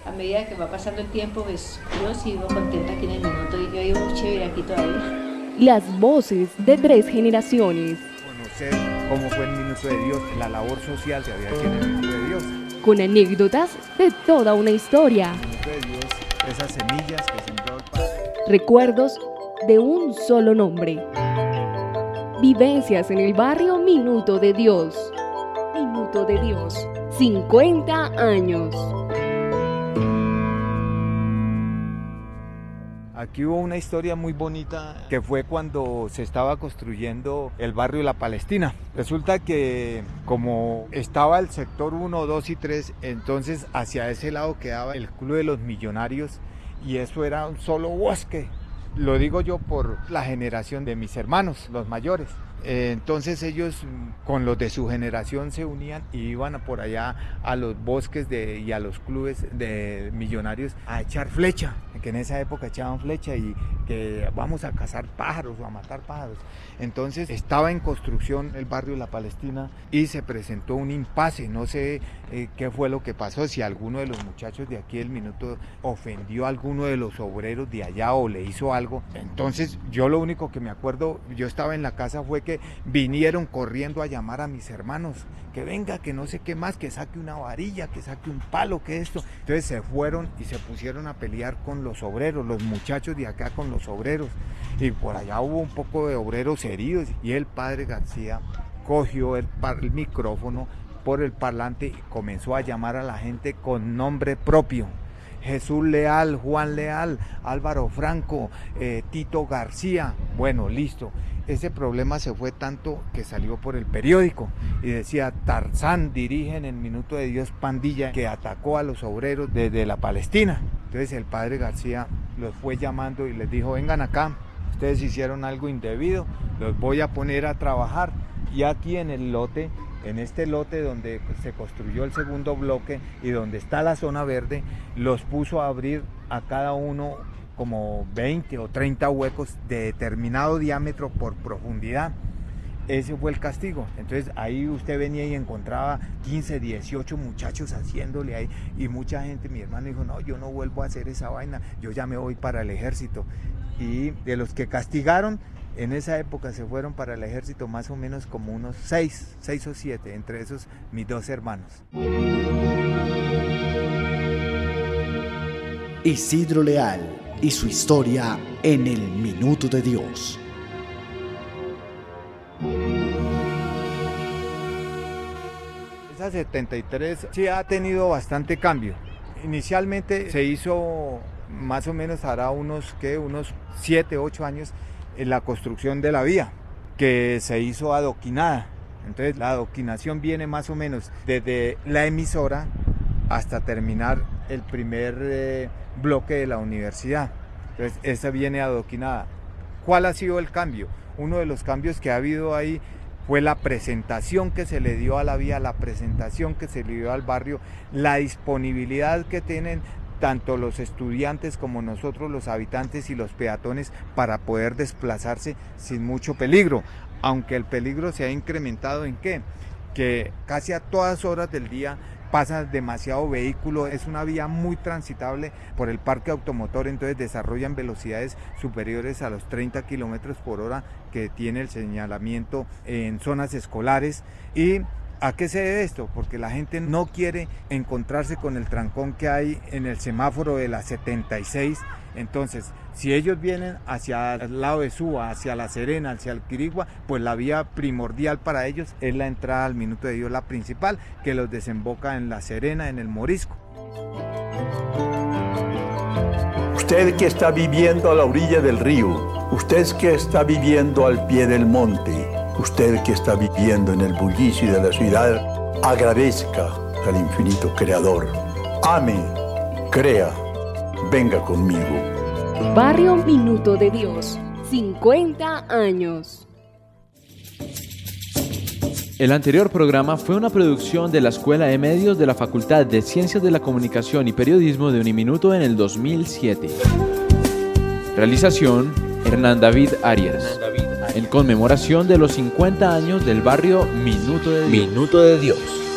a medida que va pasando el tiempo, pues yo sigo contenta aquí en el minuto y yo vivo muy chévere aquí todavía. Las voces de 3 generaciones. Conocer cómo fue el Minuto de Dios, la labor social que había aquí en el Minuto de Dios. Con anécdotas de toda una historia. El Minuto de Dios, esas semillas que sembró el Padre. Recuerdos de un solo nombre. Vivencias en el barrio Minuto de Dios. Minuto de Dios, 50 años. Aquí hubo una historia muy bonita que fue cuando se estaba construyendo el barrio La Palestina. Resulta que como estaba el sector 1, 2 y 3, entonces hacia ese lado quedaba el Club de los Millonarios y eso era un solo bosque. Lo digo yo por la generación de mis hermanos, los mayores. Entonces ellos con los de su generación se unían y iban por allá a los bosques y a los clubes de millonarios a echar flecha, que en esa época echaban flecha y que vamos a cazar pájaros o a matar pájaros. Entonces estaba en construcción el barrio La Palestina y se presentó un impasse, no sé qué fue lo que pasó, si alguno de los muchachos de aquí del Minuto ofendió a alguno de los obreros de allá o le hizo algo. Entonces yo lo único que me acuerdo, yo estaba en la casa, fue que vinieron corriendo a llamar a mis hermanos, que venga, que no sé qué más, que saque una varilla, que saque un palo, que esto. Entonces se fueron y se pusieron a pelear con los obreros, los muchachos de acá con los obreros, y por allá hubo un poco de obreros heridos, y el padre García cogió el micrófono por el parlante y comenzó a llamar a la gente con nombre propio. Jesús Leal, Juan Leal, Álvaro Franco, Tito García. Bueno, listo. Ese problema se fue tanto que salió por el periódico y decía: Tarzán dirige en el Minuto de Dios pandilla que atacó a los obreros desde la Palestina. Entonces el padre García los fue llamando y les dijo: vengan acá, ustedes hicieron algo indebido, los voy a poner a trabajar. Y aquí en el lote, en este lote donde se construyó el segundo bloque y donde está la zona verde, los puso a abrir a cada uno como 20 o 30 huecos de determinado diámetro por profundidad. Ese fue el castigo. Entonces ahí usted venía y encontraba 15, 18 muchachos haciéndole ahí, y mucha gente, mi hermano dijo: no, yo no vuelvo a hacer esa vaina, yo ya me voy para el ejército. Y de los que castigaron en esa época se fueron para el ejército más o menos como unos 6 o 7, entre esos mis 2 hermanos. Isidro Leal y su historia en el Minuto de Dios. Esa 73 sí ha tenido bastante cambio. Inicialmente se hizo más o menos, hará unos 7, 8 años, en la construcción de la vía, que se hizo adoquinada. Entonces la adoquinación viene más o menos desde la emisora hasta terminar el primer bloque de la universidad. Entonces esa viene adoquinada. ¿Cuál ha sido el cambio? Uno de los cambios que ha habido ahí fue la presentación que se le dio a la vía, la presentación que se le dio al barrio, la disponibilidad que tienen tanto los estudiantes como nosotros, los habitantes y los peatones, para poder desplazarse sin mucho peligro, aunque el peligro se ha incrementado en ¿qué? Que casi a todas horas del día pasa demasiado vehículo, es una vía muy transitable por el parque automotor, entonces desarrollan velocidades superiores a los 30 kilómetros por hora que tiene el señalamiento en zonas escolares. ¿Y a qué se debe esto? Porque la gente no quiere encontrarse con el trancón que hay en el semáforo de la 76. Entonces, si ellos vienen hacia el lado de Suba, hacia La Serena, hacia el Quirigua, pues la vía primordial para ellos es la entrada al Minuto de Dios, la principal, que los desemboca en La Serena, en el Morisco. Usted que está viviendo a la orilla del río, usted que está viviendo al pie del monte, usted que está viviendo en el bullicio de la ciudad, agradezca al infinito Creador. Ame, crea, venga conmigo. Barrio Minuto de Dios, 50 años. El anterior programa fue una producción de la Escuela de Medios de la Facultad de Ciencias de la Comunicación y Periodismo de Uniminuto en el 2007. Realización: Hernán David Arias. En conmemoración de los 50 años del barrio Minuto de Dios. Minuto de Dios.